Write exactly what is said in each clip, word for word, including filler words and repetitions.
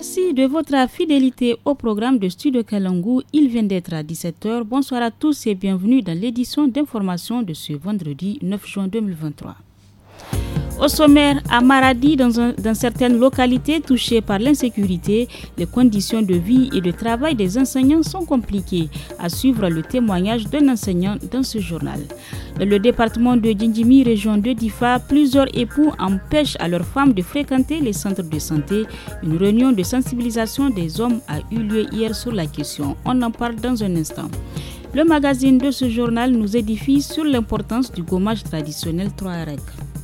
Merci de votre fidélité au programme de Studio Kalangu. Il vient d'être à dix-sept heures. Bonsoir à tous et bienvenue dans l'édition d'information de ce vendredi neuf juin deux mille vingt-trois. Au sommaire, à Maradi, dans, un, dans certaines localités touchées par l'insécurité, les conditions de vie et de travail des enseignants sont compliquées. À suivre le témoignage d'un enseignant dans ce journal. Dans le département de Djindjimi, région de Difa, plusieurs époux empêchent à leurs femmes de fréquenter les centres de santé. Une réunion de sensibilisation des hommes a eu lieu hier sur la question. On en parle dans un instant. Le magazine de ce journal nous édifie sur l'importance du gommage traditionnel Touareg.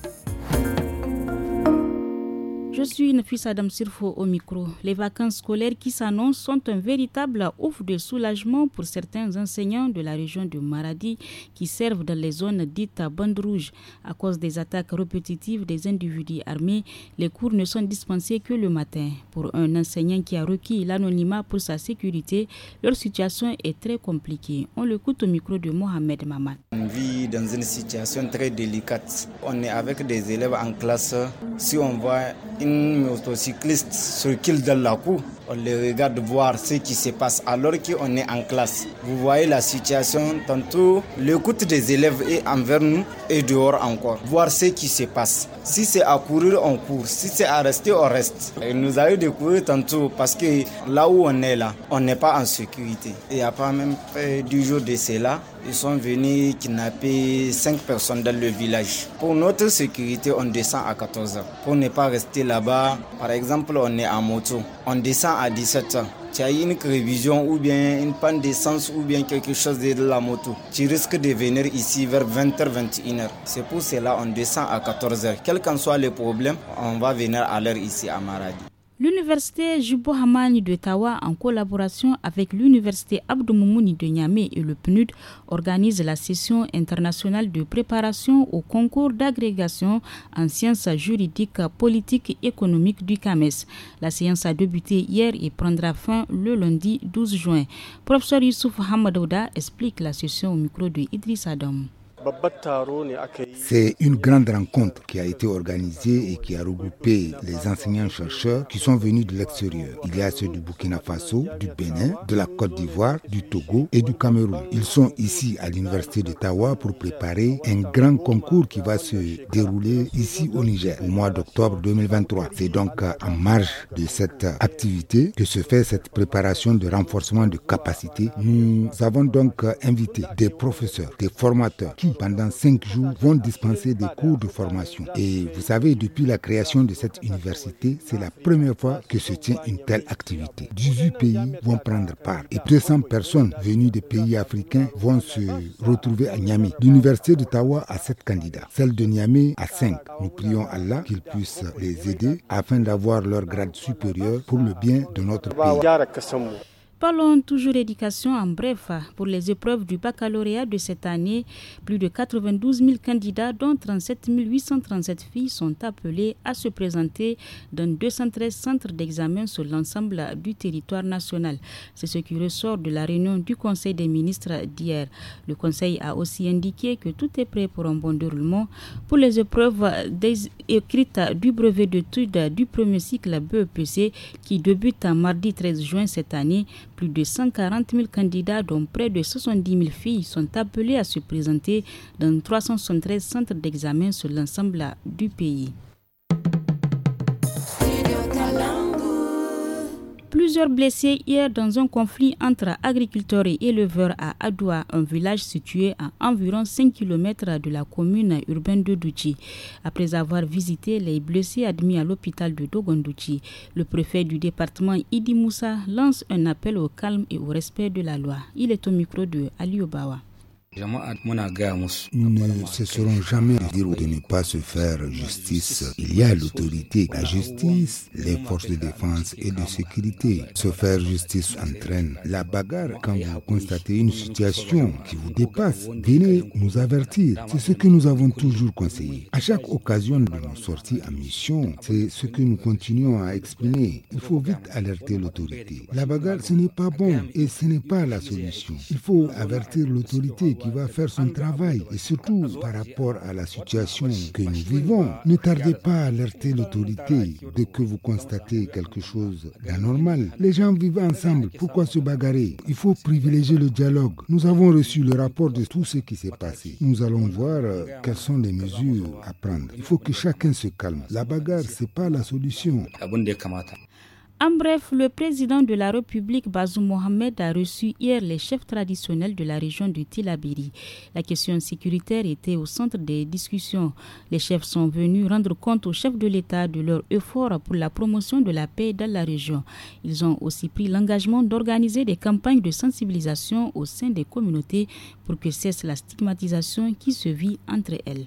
Je suis Nafis Adam Sirfo au micro. Les vacances scolaires qui s'annoncent sont un véritable ouf de soulagement pour certains enseignants de la région de Maradi qui servent dans les zones dites à bande rouge. À cause des attaques répétitives des individus armés, les cours ne sont dispensés que le matin. Pour un enseignant qui a requis l'anonymat pour sa sécurité, leur situation est très compliquée. On l'écoute au micro de Mohamed Maman. On vit dans une situation très délicate. On est avec des élèves en classe. Si on voit une motocycliste circule dans la cour, on les regarde voir ce qui se passe alors qu'on est en classe. Vous voyez la situation, tantôt l'écoute des élèves est envers nous et dehors encore. Voir ce qui se passe. Si c'est à courir, on court. Si c'est à rester, on reste. Et nous avons de courir tantôt parce que là où on est là, on n'est pas en sécurité. Il n'y a pas même près du jour de cela, ils sont venus kidnapper cinq personnes dans le village. Pour notre sécurité, on descend à quatorze heures. Pour ne pas rester là-bas, par exemple, on est en moto. On descend à dix-sept heures. Tu as une révision ou bien une panne d'essence ou bien quelque chose de la moto. Tu risques de venir ici vers vingt heures, vingt et une heures. C'est pour cela qu'on descend à quatorze heures. Quel qu'en soit le problème, on va venir à l'heure ici à Maradi. L'université Jubo Hamani de Tawa, en collaboration avec l'université Abdou Moumouni de Niamey et le P N U D, organise la session internationale de préparation au concours d'agrégation en sciences juridiques, politiques et économiques du C A M E S. La séance a débuté hier et prendra fin le lundi douze juin. Professeur Youssouf Hamadouda explique la session au micro de Idriss Adam. C'est une grande rencontre qui a été organisée et qui a regroupé les enseignants-chercheurs qui sont venus de l'extérieur. Il y a ceux du Burkina Faso, du Bénin, de la Côte d'Ivoire, du Togo et du Cameroun. Ils sont ici à l'université d'Ottawa pour préparer un grand concours qui va se dérouler ici au Niger au mois d'octobre deux mille vingt-trois. C'est donc en marge de cette activité que se fait cette préparation de renforcement de capacité. Nous avons donc invité des professeurs, des formateurs qui pendant cinq jours, vont dispenser des cours de formation. Et vous savez, depuis la création de cette université, c'est la première fois que se tient une telle activité. dix-huit pays vont prendre part et deux cents personnes venues des pays africains vont se retrouver à Niamey. L'université d'Ottawa a sept candidats, celle de Niamey a cinq. Nous prions Allah qu'il puisse les aider afin d'avoir leur grade supérieur pour le bien de notre pays. Parlons toujours éducation en bref. Pour les épreuves du baccalauréat de cette année, plus de quatre-vingt-douze mille candidats, dont trente-sept mille huit cent trente-sept filles, sont appelés à se présenter dans deux cent treize centres d'examen sur l'ensemble du territoire national. C'est ce qui ressort de la réunion du Conseil des ministres d'hier. Le Conseil a aussi indiqué que tout est prêt pour un bon déroulement pour les épreuves écrites du brevet d'études du premier cycle B E P C qui débute mardi treize juin cette année. Plus de cent quarante mille candidats, dont près de soixante-dix mille filles, sont appelés à se présenter dans trois cent soixante-treize centres d'examen sur l'ensemble du pays. Plusieurs blessés hier dans un conflit entre agriculteurs et éleveurs à Adoua, un village situé à environ cinq kilomètres de la commune urbaine de Douchi. Après avoir visité les blessés admis à l'hôpital de Dogondouchi, le préfet du département Idi Moussa lance un appel au calme et au respect de la loi. Il est au micro de Ali Obawa. Nous ne cesserons jamais de dire de ne pas se faire justice. Il y a l'autorité, la justice, les forces de défense et de sécurité. Se faire justice entraîne la bagarre. Quand vous constatez une situation qui vous dépasse, venez nous avertir. C'est ce que nous avons toujours conseillé. À chaque occasion de nos sorties en mission, c'est ce que nous continuons à exprimer. Il faut vite alerter l'autorité. La bagarre, ce n'est pas bon et ce n'est pas la solution. Il faut avertir l'autorité qui va faire son travail. Et surtout, par rapport à la situation que nous vivons, ne tardez pas à alerter l'autorité dès que vous constatez quelque chose d'anormal. Les gens vivent ensemble, pourquoi se bagarrer? Il faut privilégier le dialogue. Nous avons reçu le rapport de tout ce qui s'est passé. Nous allons voir euh, quelles sont les mesures à prendre. Il faut que chacun se calme. La bagarre, c'est pas la solution. En bref, le président de la République, Bazoum Mohamed, a reçu hier les chefs traditionnels de la région de Tillabéri. La question sécuritaire était au centre des discussions. Les chefs sont venus rendre compte aux chefs de l'État de leur effort pour la promotion de la paix dans la région. Ils ont aussi pris l'engagement d'organiser des campagnes de sensibilisation au sein des communautés pour que cesse la stigmatisation qui se vit entre elles.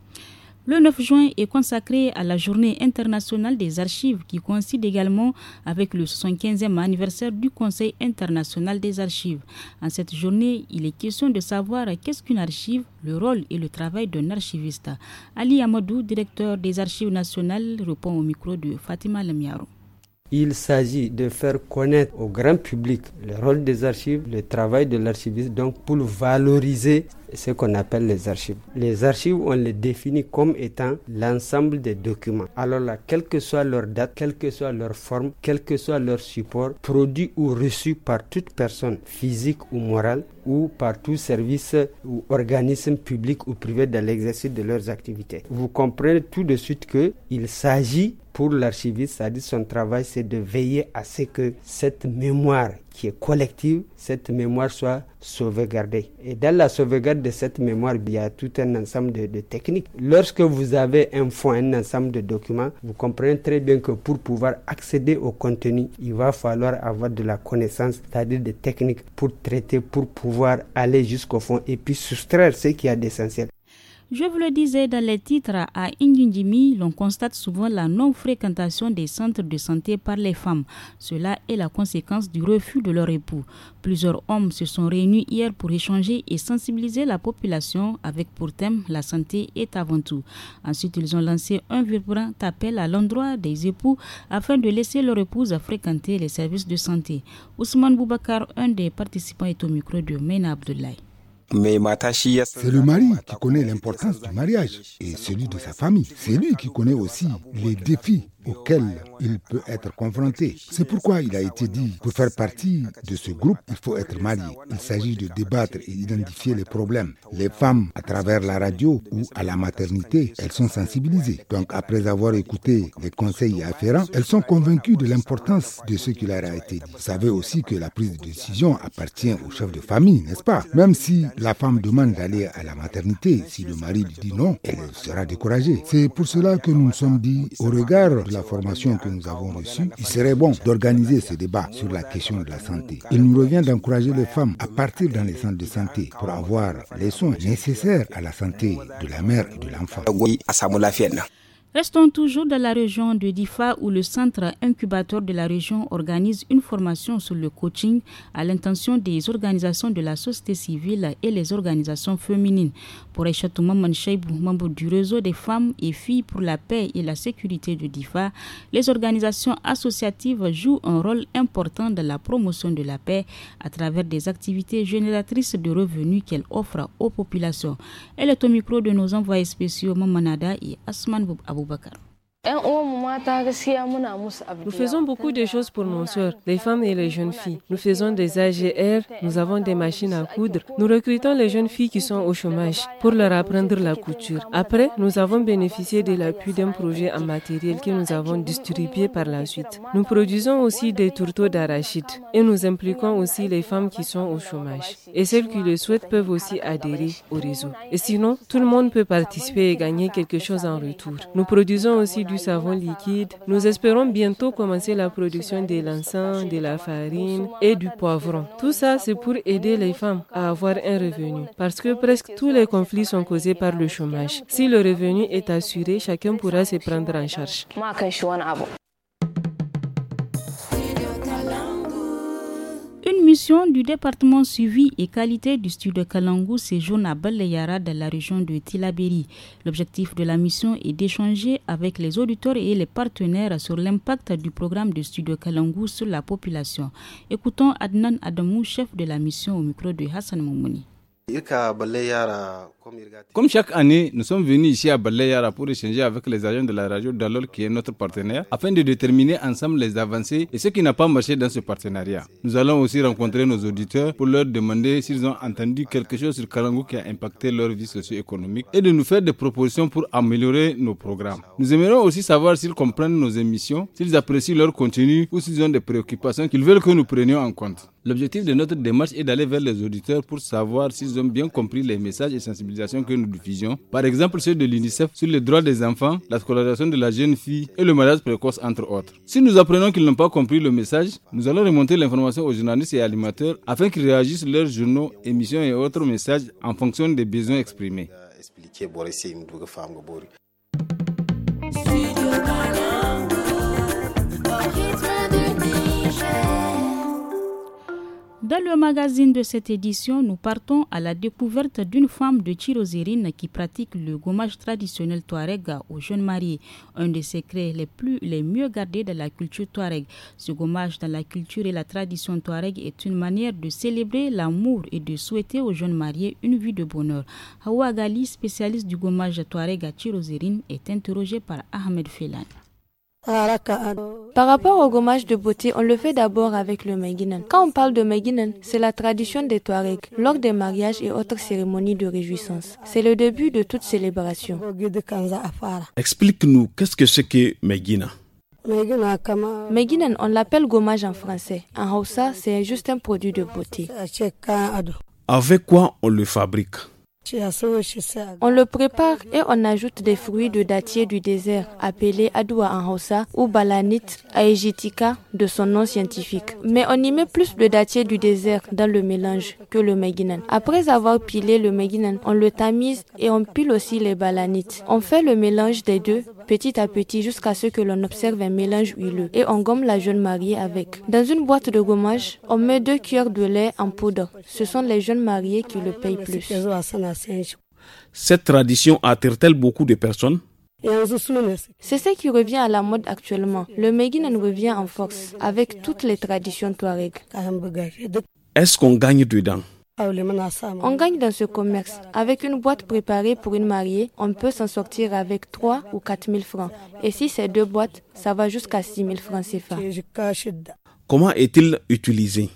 Le neuf juin est consacré à la Journée internationale des archives qui coïncide également avec le soixante-quinzième anniversaire du Conseil international des archives. En cette journée, il est question de savoir qu'est-ce qu'une archive, le rôle et le travail d'un archiviste. Ali Amadou, directeur des archives nationales, répond au micro de Fatima Lemiaro. Il s'agit de faire connaître au grand public le rôle des archives, le travail de l'archiviste, donc pour valoriser ce qu'on appelle les archives. Les archives, on les définit comme étant l'ensemble des documents. Alors là, quelle que soit leur date, quelle que soit leur forme, quel que soit leur support, produit ou reçu par toute personne physique ou morale ou par tout service ou organisme public ou privé dans l'exercice de leurs activités. Vous comprenez tout de suite qu'il s'agit pour l'archiviste, c'est-à-dire son travail, c'est de veiller à ce que cette mémoire qui est collective, cette mémoire soit sauvegardée. Et dans la sauvegarde de cette mémoire, il y a tout un ensemble de, de techniques. Lorsque vous avez un fond, un ensemble de documents, vous comprenez très bien que pour pouvoir accéder au contenu, il va falloir avoir de la connaissance, c'est-à-dire des techniques pour traiter, pour pouvoir aller jusqu'au fond et puis soustraire ce qu'il y a d'essentiel. Je vous le disais dans les titres, à Ingindimi, l'on constate souvent la non-fréquentation des centres de santé par les femmes. Cela est la conséquence du refus de leur époux. Plusieurs hommes se sont réunis hier pour échanger et sensibiliser la population avec pour thème « La santé est avant tout ». Ensuite, ils ont lancé un vibrant appel à l'endroit des époux afin de laisser leur épouse fréquenter les services de santé. Ousmane Boubacar, un des participants, est au micro de Meina Abdoulaye. C'est le mari qui connaît l'importance du mariage et celui de sa famille. C'est lui qui connaît aussi les défis auxquels il peut être confronté. C'est pourquoi il a été dit, pour faire partie de ce groupe, il faut être marié. Il s'agit de débattre et identifier les problèmes. Les femmes, à travers la radio ou à la maternité, elles sont sensibilisées. Donc, après avoir écouté les conseils afférents, elles sont convaincues de l'importance de ce qui leur a été dit. Vous savez aussi que la prise de décision appartient au chef de famille, n'est-ce pas? Même si la femme demande d'aller à la maternité, si le mari lui dit non, elle sera découragée. C'est pour cela que nous nous sommes dit, au regard de la formation que nous avons reçue, il serait bon d'organiser ce débat sur la question de la santé. Il nous revient d'encourager les femmes à partir dans les centres de santé pour avoir les soins nécessaires à la santé de la mère et de l'enfant. Restons toujours dans la région de Difa où le centre incubateur de la région organise une formation sur le coaching à l'intention des organisations de la société civile et les organisations féminines. Pour Aïchatou Maman Cheibou, membre du réseau des femmes et filles pour la paix et la sécurité de Difa, les organisations associatives jouent un rôle important dans la promotion de la paix à travers des activités génératrices de revenus qu'elles offrent aux populations. Elle est au micro de nos envoyés spéciaux Mamanada et Asman Abou. Nous faisons beaucoup de choses pour nos sœurs, les femmes et les jeunes filles. Nous faisons des A G R, nous avons des machines à coudre. Nous recrutons les jeunes filles qui sont au chômage pour leur apprendre la couture. Après, nous avons bénéficié de l'appui d'un projet en matériel que nous avons distribué par la suite. Nous produisons aussi des tourteaux d'arachide et nous impliquons aussi les femmes qui sont au chômage. Et celles qui le souhaitent peuvent aussi adhérer au réseau. Et sinon, tout le monde peut participer et gagner quelque chose en retour. Nous produisons aussi du savon liquide. Nous espérons bientôt commencer la production de l'encens, de la farine et du poivron. Tout ça, c'est pour aider les femmes à avoir un revenu. Parce que presque tous les conflits sont causés par le chômage. Si le revenu est assuré, chacun pourra se prendre en charge. Une mission du département suivi et qualité du studio Kalangu séjourne à Baleyara dans la région de Tillabéri. L'objectif de la mission est d'échanger avec les auditeurs et les partenaires sur l'impact du programme de studio Kalangu sur la population. Écoutons Adnan Adamou, chef de la mission au micro de Hassan Moumouni. Comme chaque année, nous sommes venus ici à Baleyara pour échanger avec les agents de la radio Dalol qui est notre partenaire afin de déterminer ensemble les avancées et ce qui n'a pas marché dans ce partenariat. Nous allons aussi rencontrer nos auditeurs pour leur demander s'ils ont entendu quelque chose sur Kalangu qui a impacté leur vie socio-économique et de nous faire des propositions pour améliorer nos programmes. Nous aimerions aussi savoir s'ils comprennent nos émissions, s'ils apprécient leur contenu ou s'ils ont des préoccupations qu'ils veulent que nous prenions en compte. L'objectif de notre démarche est d'aller vers les auditeurs pour savoir s'ils ont bien compris les messages et sensibilisations que nous diffusions. Par exemple, ceux de l'UNICEF sur les droits des enfants, la scolarisation de la jeune fille et le mariage précoce, entre autres. Si nous apprenons qu'ils n'ont pas compris le message, nous allons remonter l'information aux journalistes et animateurs afin qu'ils réagissent sur leurs journaux, émissions et autres messages en fonction des besoins exprimés. Dans le magazine de cette édition, nous partons à la découverte d'une femme de Tirozérine qui pratique le gommage traditionnel touareg aux jeunes mariés, un des secrets les plus les mieux gardés de la culture touareg. Ce gommage dans la culture et la tradition touareg est une manière de célébrer l'amour et de souhaiter aux jeunes mariés une vie de bonheur. Hawa Gali, spécialiste du gommage touareg à Tirozérine, est interrogée par Ahmed Felan. Par rapport au gommage de beauté, on le fait d'abord avec le Meginan. Quand on parle de Meginan, c'est la tradition des Touaregs lors des mariages et autres cérémonies de réjouissance. C'est le début de toute célébration. Explique-nous, qu'est-ce que c'est que Megina? Meginan, on l'appelle gommage en français. En Hausa, c'est juste un produit de beauté. Avec quoi on le fabrique? On le prépare et on ajoute des fruits de dattier du désert appelés adoua en Hausa ou balanit aegitica de son nom scientifique. Mais on y met plus de dattier du désert dans le mélange que le meginan. Après avoir pilé le meginan, on le tamise et on pile aussi les balanites. On fait le mélange des deux petit à petit jusqu'à ce que l'on observe un mélange huileux et on gomme la jeune mariée avec. Dans une boîte de gommage, on met deux cuillères de lait en poudre. Ce sont les jeunes mariés qui le payent plus. Cette tradition attire-t-elle beaucoup de personnes? C'est ce qui revient à la mode actuellement. Le Meginan revient en force avec toutes les traditions touareg. Est-ce qu'on gagne dedans? On gagne dans ce commerce. Avec une boîte préparée pour une mariée, on peut s'en sortir avec trois ou quatre mille francs. Et si c'est deux boîtes, ça va jusqu'à six mille francs C F A. Comment est-il utilisé?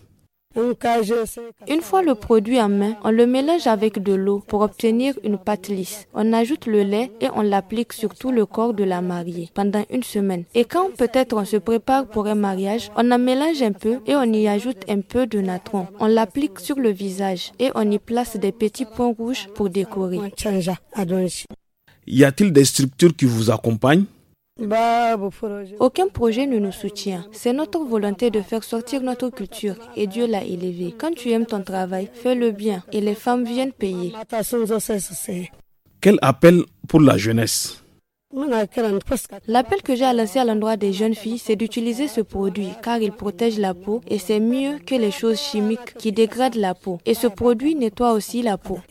Une fois le produit en main, on le mélange avec de l'eau pour obtenir une pâte lisse. On ajoute le lait et on l'applique sur tout le corps de la mariée pendant une semaine. Et quand peut-être on se prépare pour un mariage, on en mélange un peu et on y ajoute un peu de natron. On l'applique sur le visage et on y place des petits points rouges pour décorer. Y a-t-il des structures qui vous accompagnent? Aucun projet ne nous soutient. C'est notre volonté de faire sortir notre culture et Dieu l'a élevé. Quand tu aimes ton travail, fais-le bien et les femmes viennent payer. Quel appel pour la jeunesse? L'appel que j'ai à lancer à l'endroit des jeunes filles, c'est d'utiliser ce produit car il protège la peau et c'est mieux que les choses chimiques qui dégradent la peau. Et ce produit nettoie aussi la peau.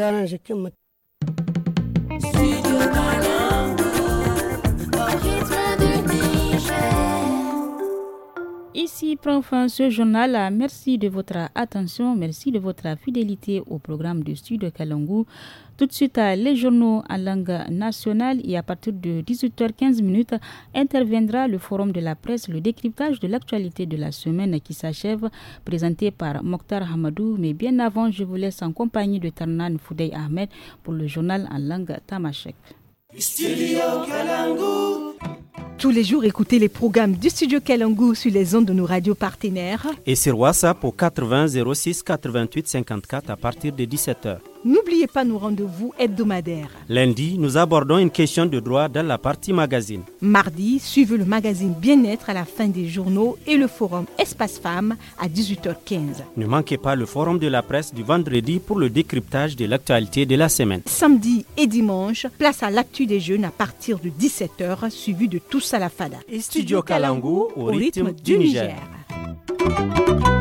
Ici prend fin ce journal. Merci de votre attention, merci de votre fidélité au programme de Studio Kalangu. Tout de suite, les journaux en langue nationale et à partir de dix-huit heures quinze interviendra le forum de la presse, le décryptage de l'actualité de la semaine qui s'achève, présenté par Mokhtar Hamadou. Mais bien avant, je vous laisse en compagnie de Tarnan Foudey Ahmed pour le journal en langue tamashek. Studio Kalangu. Tous les jours, écoutez les programmes du Studio Kalangu sur les ondes de nos radios partenaires. Et sur WhatsApp au quatre-vingts zéro six quatre-vingt-huit cinquante-quatre à partir de dix-sept heures. N'oubliez pas nos rendez-vous hebdomadaires. Lundi, nous abordons une question de droit dans la partie magazine. Mardi, suivez le magazine Bien-être à la fin des journaux et le forum Espace Femmes à dix-huit heures quinze. Ne manquez pas le forum de la presse du vendredi pour le décryptage de l'actualité de la semaine. Samedi et dimanche, place à l'actu des jeunes à partir de dix-sept heures, suivi de Tous à la Fada. Studio Kalangu au rythme du Niger.